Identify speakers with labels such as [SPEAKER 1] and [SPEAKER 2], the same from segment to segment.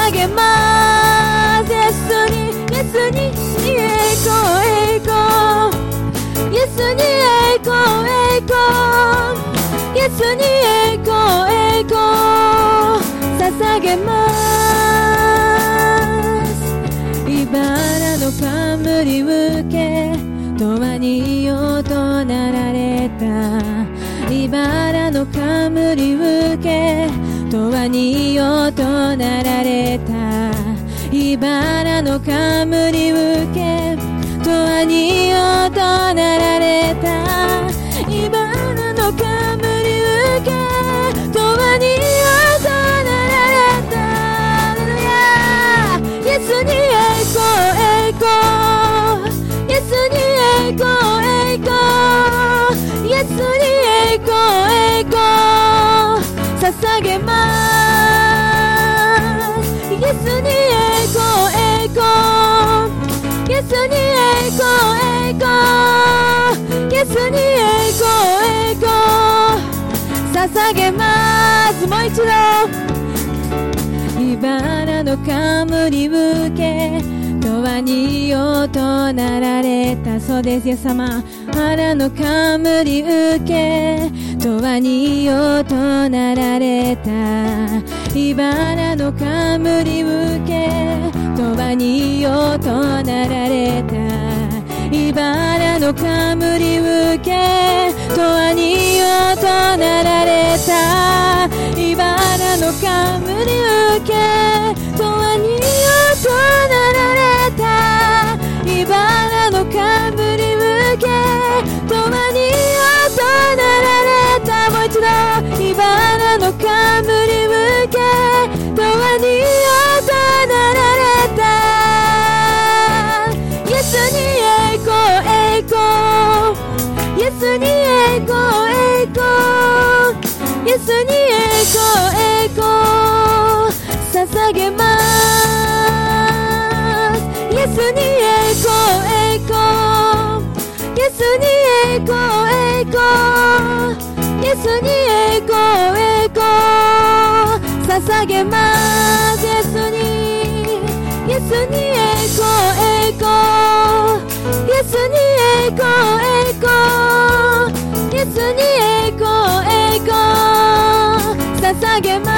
[SPEAKER 1] 捧げます。イエスに栄光栄光、イエスに栄光栄光、イエスに栄光栄光捧げます。茨の冠受け永遠によとなられた、茨の冠受け永遠によとなられた、茨の冠受け永遠によとなられた、茨の冠受け永遠によとなられた。ハレルヤ、イエスに栄光栄光、イエスに栄光栄光、イエスに栄光栄光捧げます。イエスに栄光栄光、イエスに栄光栄光、イエスに栄光栄光捧げます。もう一度、茨の冠受け永遠によとなられた。そうです、イエス様。茨の冠受け永遠によとなられた、茨の冠受け永遠によとなられた、茨の冠受け永遠によとなられた、茨の冠受け永遠によとなられた、茨の冠受け永遠によとなられた。もう一度、茨の冠受け永遠によとなられた、イエスに栄光栄光、イエスに栄光栄光、イエスに栄光栄光捧げます。イエスに栄光栄光、イエスに栄光栄光、イエスに栄光栄光捧げます。イエスに、イエスに栄光栄光、イエスに栄光栄光、イエスに栄光栄光捧げます。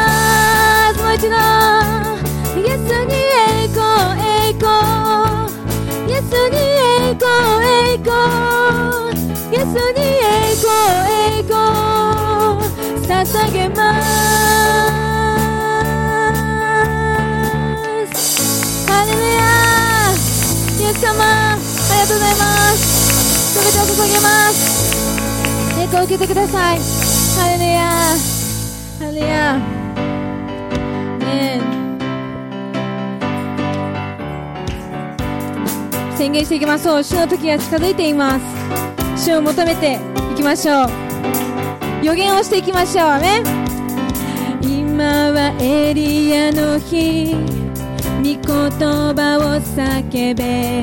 [SPEAKER 1] もう一度、イエスに栄光栄光、イエスに栄光栄光、イエスに栄光栄光捧げます。ハレルヤ、イエス様ありがとうございます。すべてを捧げます。栄光を受けてください。ハレルヤ、ハレルヤ、宣言していきましょう。主の時が近づいています。主を求めていきましょう。予言をしていきましょう。アメン。今はエリアの日、御言葉を叫べ。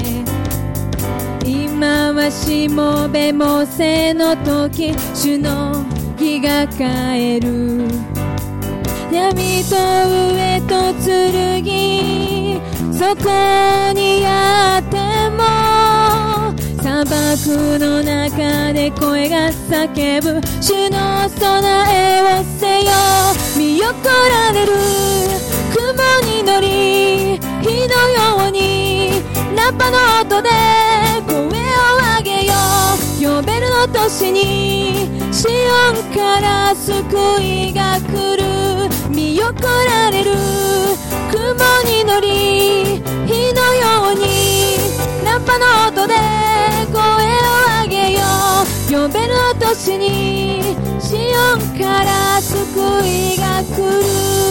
[SPEAKER 1] 今はしもべもせの時、主の日が帰る。闇と上と剣、そこにあっても砂漠の中で声が叫ぶ。主の備えをせよ。見送られる雲に乗り、火のようにラッパの音で声を上げよう。ヨベルの年にシオンから救いが来る。見送られる雲に乗り、火のようにラッパの音で声を上げよう。ヨベルの年にシオンから救いが来る。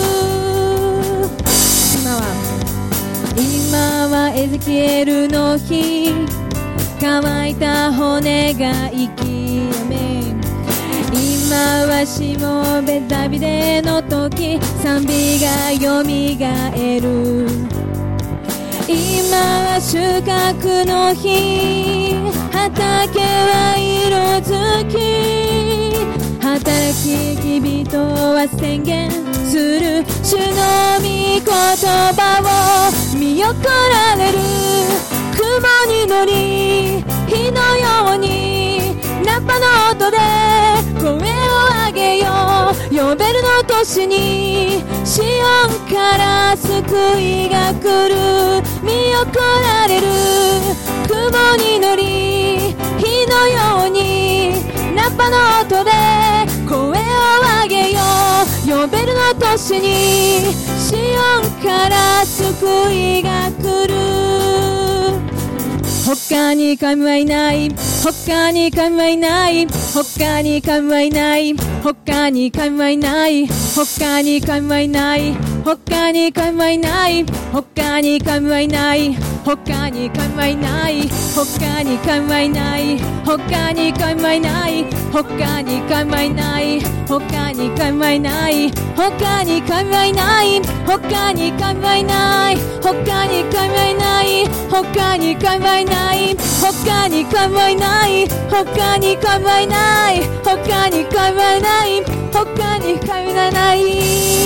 [SPEAKER 1] 今はエゼキエルの日、乾いた骨が生きやめ。今はしもべダビデの時、賛美がよみがえる。今は収穫の日、畑は色づき、働聞き人は宣言する主の御言葉を見送られる。雲に乗り火のようにラッパの音で声を上げよう。ヨベルの年にシオンから救いが来る。見送られる。雲に乗り火のようにラッパの音で声を上げよう。ヨベルの年にシオンから救いが来る。他に神はいない。他に神はいない。他に神はいない。他に神はいない。他に神はいない。他に神はいない。他に神はいない。他に神はいない。他に神はいない。他に神はいない。他に神はいない。他に神はいない。他に神はいない。他に神はいない。他に神はいない。他に神はいない。他に神はいない。他に神はいない。他に神はいない。他に神はない。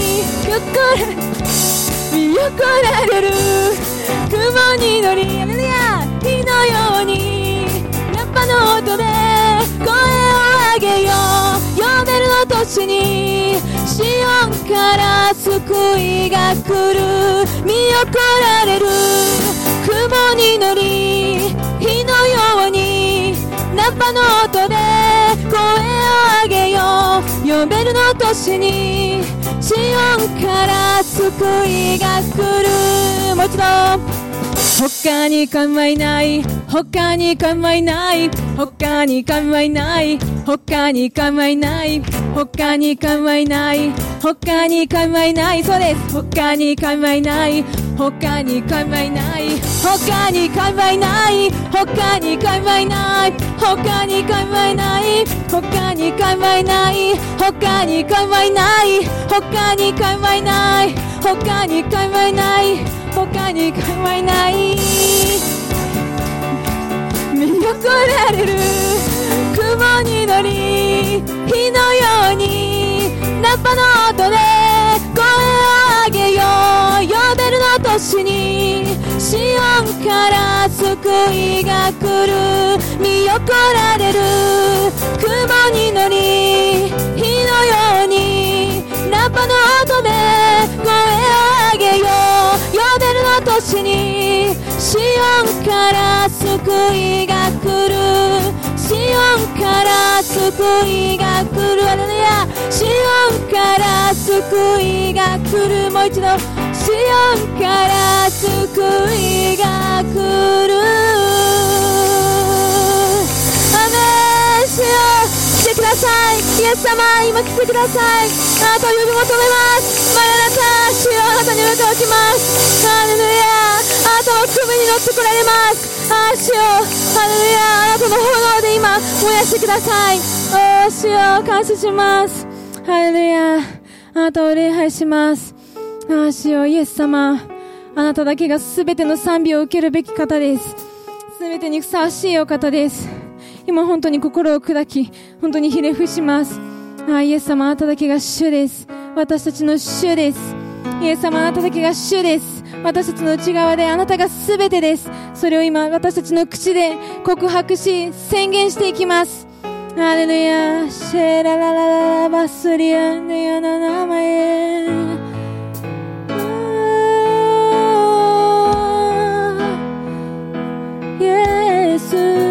[SPEAKER 1] 見送られる。雲に乗り火のようにラッパの音で声を上げよう。ヨベルの年にシオンから救いが来る。見送られる。雲に乗り火のようにラッパの音で声を上げよう。ヨベルの年にシオンから救いが来る。もう一度。他に神はいない。他に神はいない。他に神はいない。他に神はいない。他に神はいない。他に神はいない。そうです。他に神はいない。他に神はいない。他に神はいない。他に神はいない。他に神はいない。他に神はいない。他に神はいない。他に神はいない。他に神はいない。他に神はいない。見送られる。雲に乗り火のようにラッパの音で声を上げよう。ヨベルの年にシオンから救いが来る。見送られる。雲に乗り火のようにラッパの音で声を上げよう。ヨベルの年にシオンから救いが来る。シオンから救いが来る。ハレルヤ。シオンから救いが来る。もう一度。シオンから救いが来る。アメン。主よ来てください。イエス様今来てください。あなたを呼び求めます。マラナタ。主よあなたに向かってきます。ハレルヤ。あなたは雲に乗ってこられます。主よハレルヤ。あなたの炎で今燃やしてください。主よ感謝します。ハレルヤ。あなたを礼拝します。主よイエス様あなただけがすべての賛美を受けるべき方です。すべてにふさわしいお方です。今本当に心を砕き本当にひれ伏します。イエス様あなただけが主です。私たちの主です。イエス様あなただけが主です。私たちの内側であなたがすべてです。それを今私たちの口で告白し宣言していきます。ハレルヤ。シェラララララバスリアンデヤナナマエ。イエス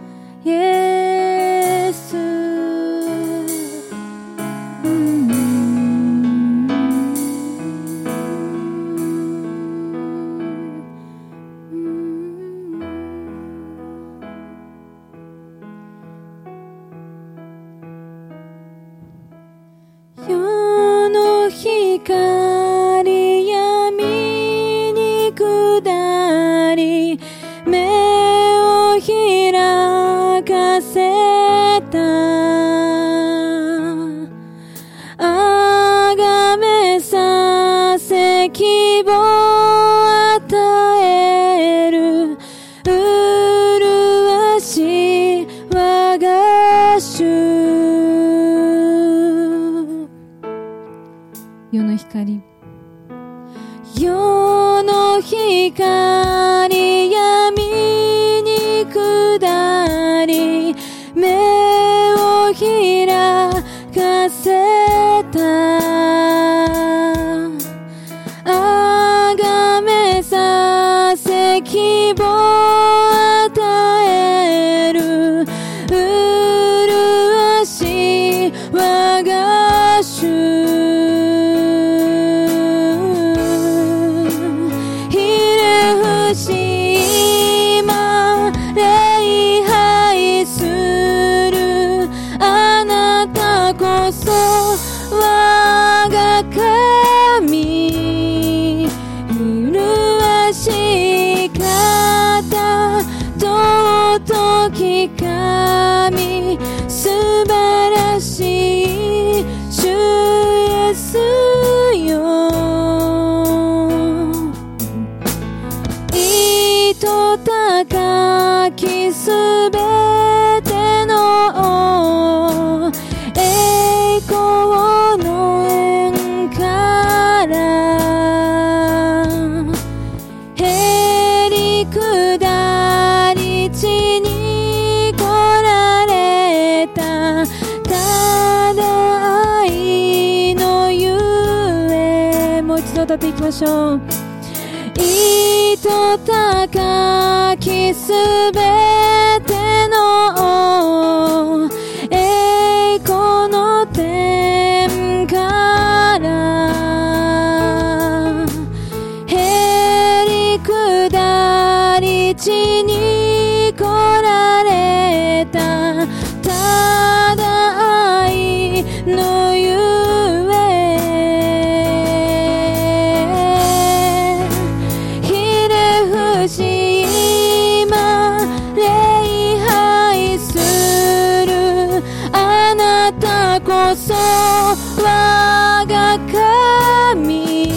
[SPEAKER 1] イエス希望与える麗しい我が主。世の光、世の光、闇に下り目を開かせた。あがめさせ希望与える麗しい我が主。ひれ伏し今礼拝するあなたこそ我が神。麗しい方、尊き神、素晴らしい主イエスよ。糸高きすべての栄光の縁からへり下り地に来られた。ただ愛のゆえ。もう一度歌っていきましょう。糸高きすべての栄光の天からへり下り地に来られた。ただ愛のゆえ。ひれ伏し今礼拝するあなたこそ我が神。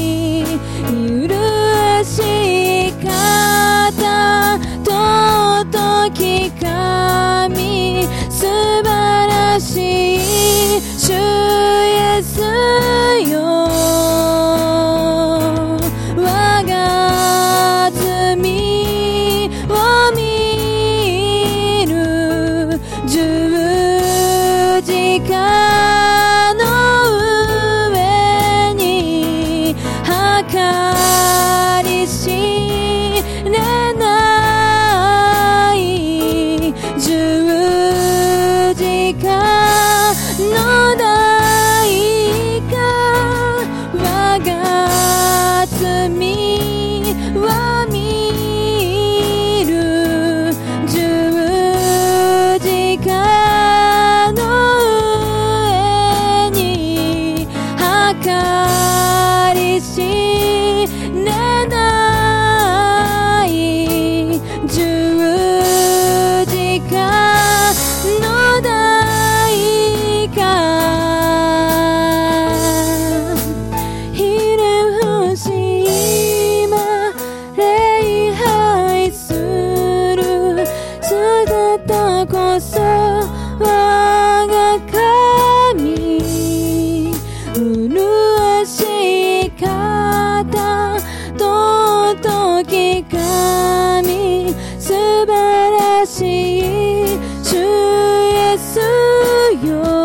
[SPEAKER 1] 麗しい方、尊き神、素晴らしい主イエスよ。我が罪を見る十字架の上に計り知れない十字架の代価。我が罪を見る十字架の上に計り知れない十字架の代価。ひれ伏し今礼拝する姿こそ我が神。麗しい方、尊き神、素晴らしい主イエスよ。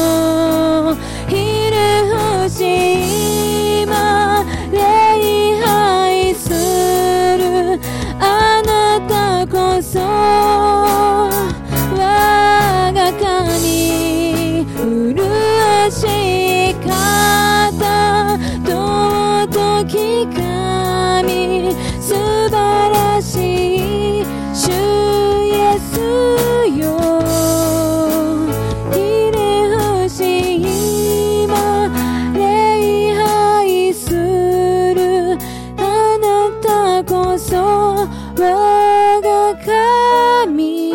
[SPEAKER 1] ひれ伏し今礼拝するあなたこそ我が神。麗しい方、尊き神、素晴らしい主イエスよ。ひれ伏し今礼拝するあなたこそ我が神。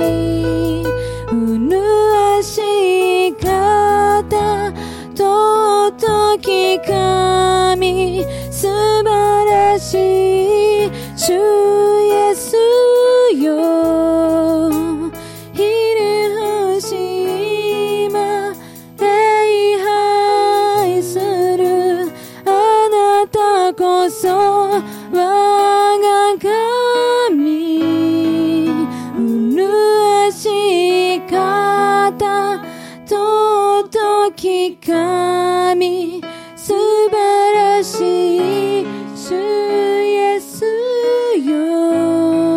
[SPEAKER 1] 麗しい方、尊き神、素晴我が神麗しかった尊き神素晴らしい主イエスよ。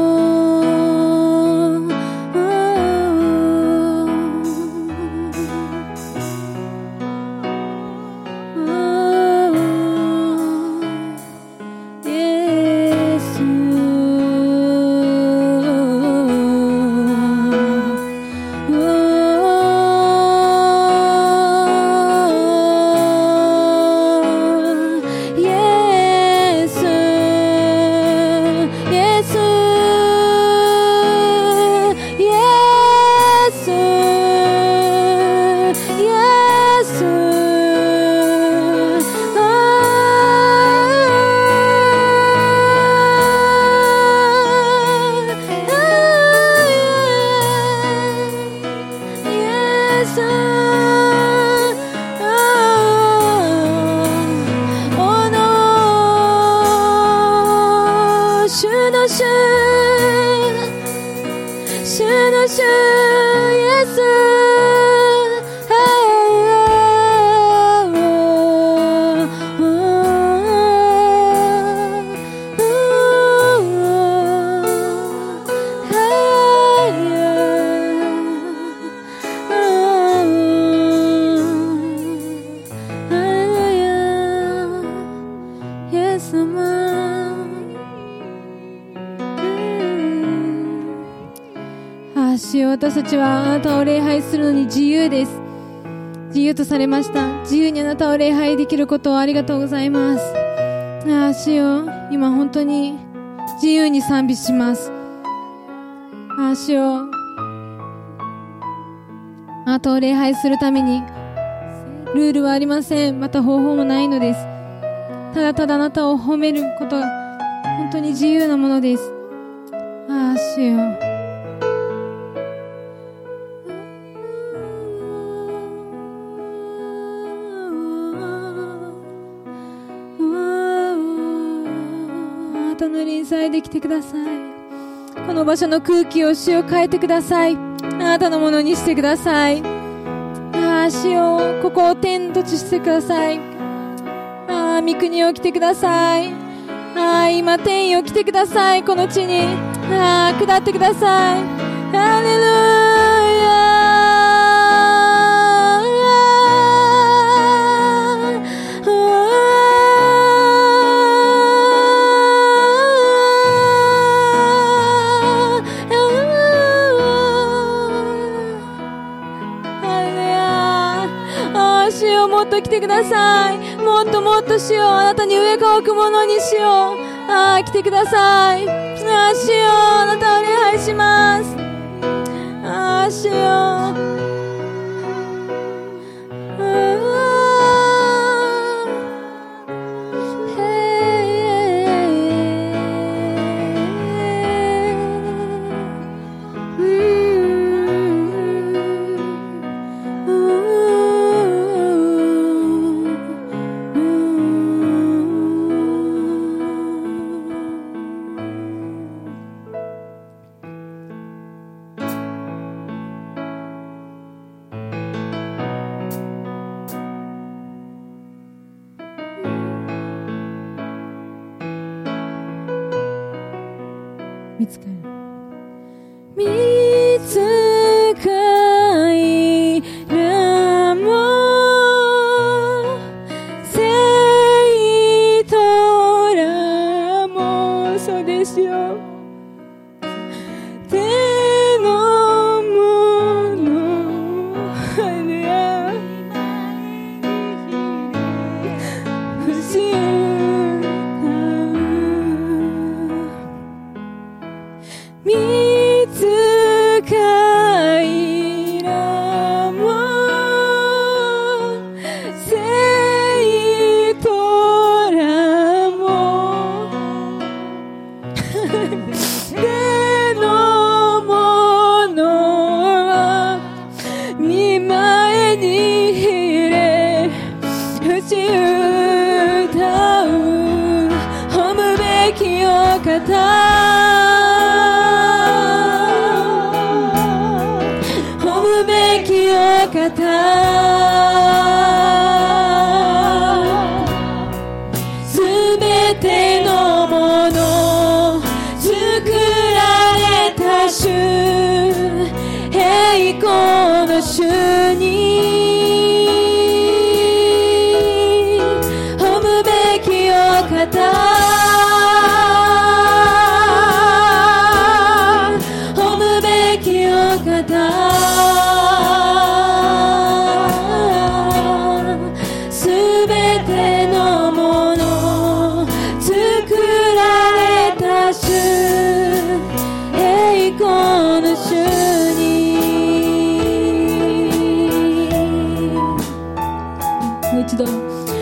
[SPEAKER 1] 私たちはあなたを礼拝するのに自由です。自由とされました。自由にあなたを礼拝できることをありがとうございます。主よ、今本当に自由に賛美します。主よ、あなたを礼拝するためにルールはありません。また方法もないのです。ただただあなたを褒めることが本当に自由なものです。主よ、臨在できてください。この場所の空気を主を変えてください。あなたのものにしてください。主をここを天と地してください。御国を来てください。今天よ来てください。この地に下ってください。ハレルヤ。もっと来てください。もっともっと主よ、あなたに上が置くものにしよう。来てください。主よ、あなたを礼拝します。主よ、見つかいらも生徒らもそうですよ。手のものあれや不自由見つかいらも生徒らも手のものは見舞いに入れ不自由歌う褒めきお方、褒むべきお方、すべてのもの作られた主、栄光の主に褒むべきお方、褒むべきお方、すべてのもの作られた主、栄光の主に。もう一度。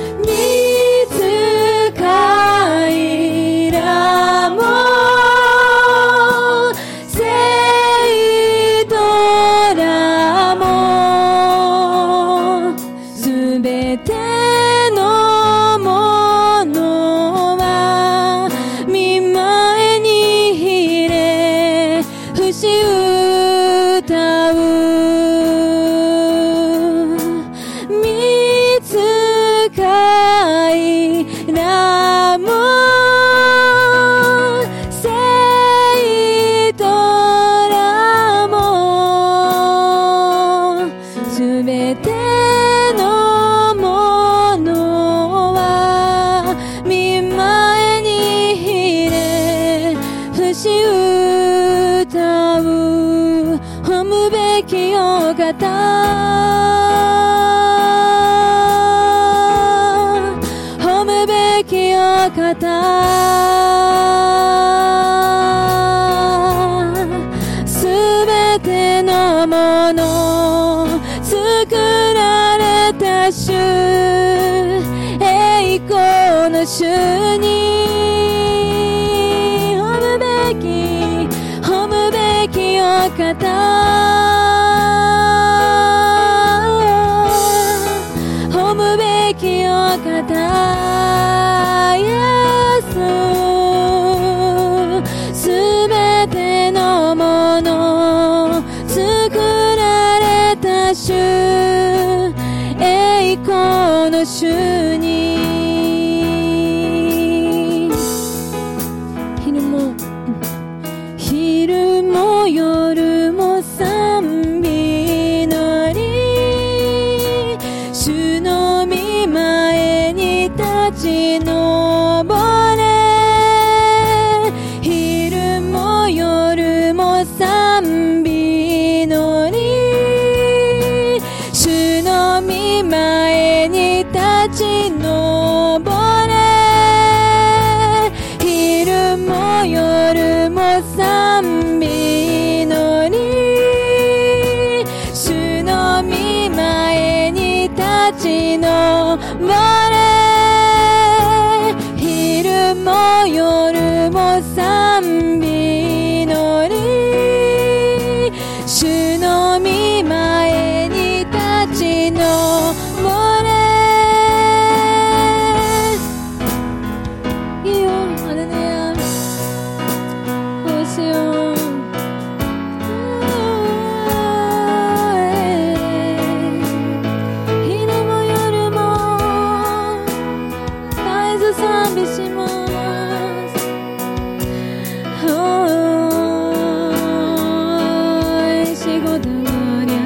[SPEAKER 1] 褒むべきお方、すべてのもの作られた主、栄光の主に褒むべきお方、イエス、すべてのもの作られた主、栄光の主に。昼も夜も賛美のり、主の御前に立ち上れ、昼も夜も賛美のり、主の御前に立ち上れ、昼も夜も賛美のり、主の御前に立ち上れ、昼も夜も賛美のり、主の御前に立ち上れ。いいよ、ハレルヤ、こうしよう。賛美します。仕事がりゃ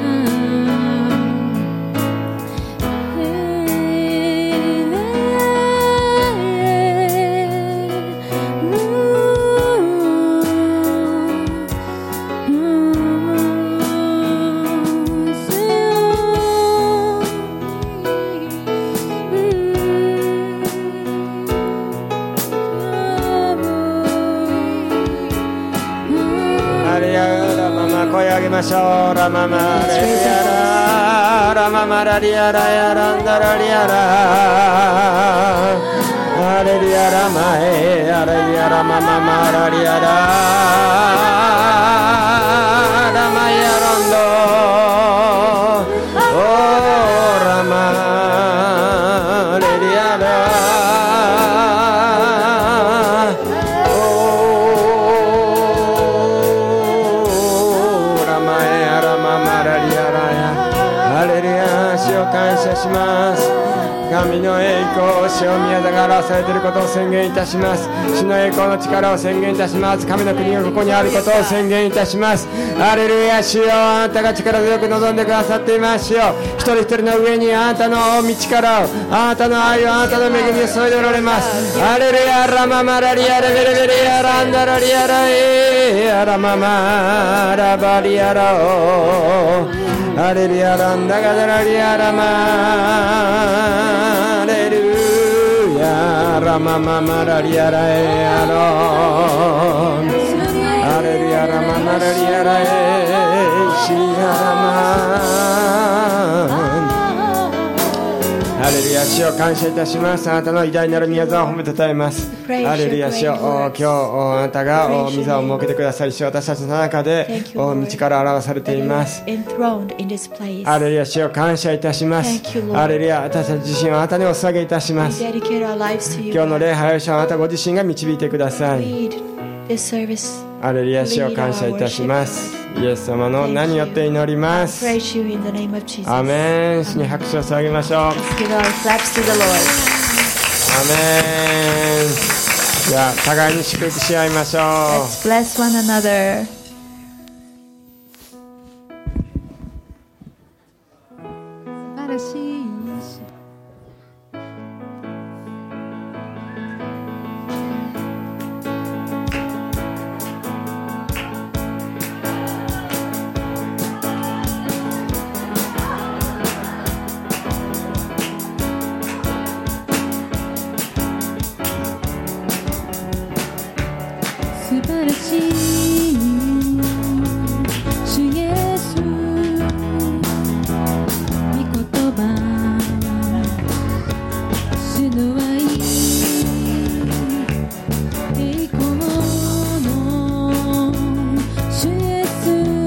[SPEAKER 2] 声上げましょう。ラママレリアララママラリアラヤランダラリアラアレリアラマエアレリアラマママラリアララマヤランドオラマレリアラします。神の栄光、主の宮座が表されていることを宣言いたします。主の栄光の力を宣言いたします。神の国がここにあることを宣言いたします。ハレルヤ、主よ、あなたが力強く望んでくださっていますよ。一人一人の上にあなたの道からを、あなたの愛を、あなたの恵みを注いでおられます。ハレルヤ、ラママラリアレベレベリアランダラリアラエアラママラバリアラオハレルヤランダガダラリアラマレルヤラマママラリアラエアロハレルヤラママラリアラエシアラマハレルヤ、主を感謝いたします。あなたの偉大なる宮座を褒めたたえます。ハレルヤ、主よ、今日あなたが御座を設けてくださり、主よ、私たちの中で道から表されています。ハレルヤ、主を感謝いたします。ハレルヤ、私たち自身をあなたにお捧げいたします。今日の礼拝を主はあなたご自身が導いてください。ハレルヤ、主を感謝いたします。イエス様の名によって祈ります。アーメン。主に拍手を捧げましょう。アーメン。じゃあ互いに祝福し合いましょう。
[SPEAKER 3] Let's bless one another.
[SPEAKER 1] 素晴らしい。素晴らしい主イエス、御言葉、主の愛、栄光の主イエス、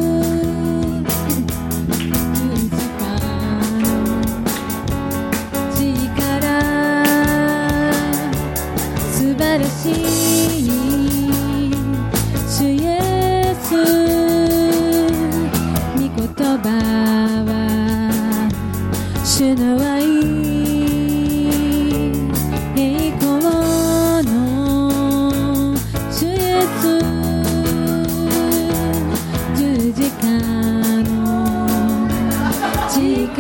[SPEAKER 1] 十字架の力、素晴らしい主イエス、御言葉は主の愛、栄光の主イエス、十字架の力、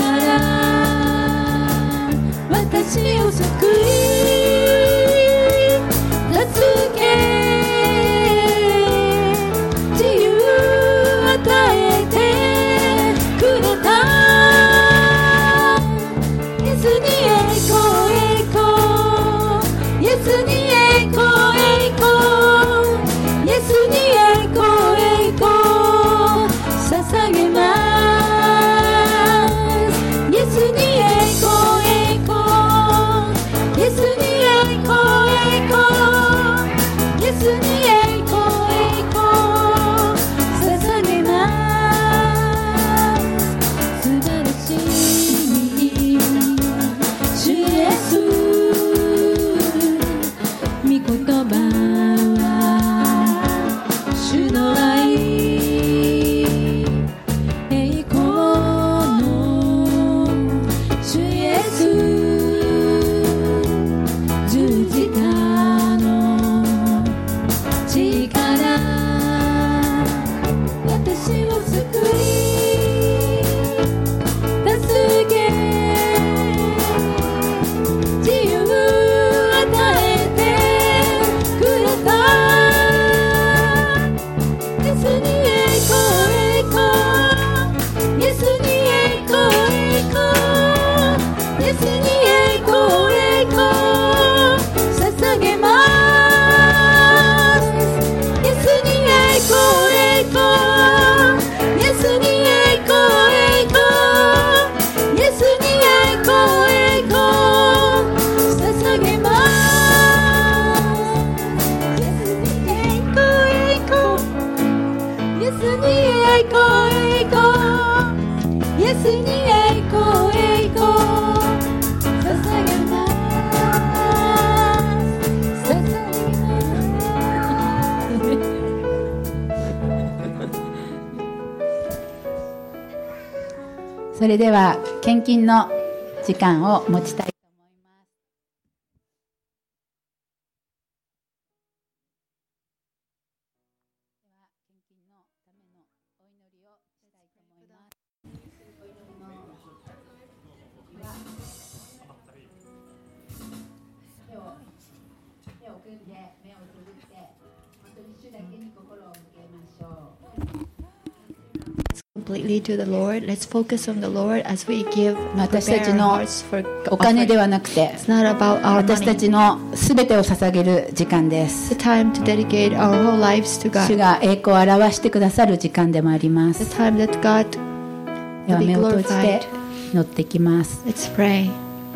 [SPEAKER 1] 私を救い助け
[SPEAKER 3] それでは献金の時
[SPEAKER 4] 時間を持ちたいと思います。では献金のためのお祈りをしたいと思います。お祈りの手を組んで目をつぶって本当に主だけに心を向けましょう。
[SPEAKER 3] Completely to the Lord. Let's focus on the Lord as we give.
[SPEAKER 4] 私たち
[SPEAKER 3] Prepare
[SPEAKER 4] の
[SPEAKER 3] our hearts for
[SPEAKER 4] お金ではなくて
[SPEAKER 3] It's not about our
[SPEAKER 4] 私た
[SPEAKER 3] money.
[SPEAKER 4] ちのすべてを捧げる時間で
[SPEAKER 3] It's
[SPEAKER 4] す。
[SPEAKER 3] the time to dedicate our whole lives to
[SPEAKER 4] 主
[SPEAKER 3] God.
[SPEAKER 4] が栄光を表してくださる時間でもありま
[SPEAKER 3] The
[SPEAKER 4] す。
[SPEAKER 3] time that God
[SPEAKER 4] で
[SPEAKER 3] will
[SPEAKER 4] は
[SPEAKER 3] be
[SPEAKER 4] 目を閉じて
[SPEAKER 3] glorified.
[SPEAKER 4] 祈ってきます。
[SPEAKER 3] Let's pray.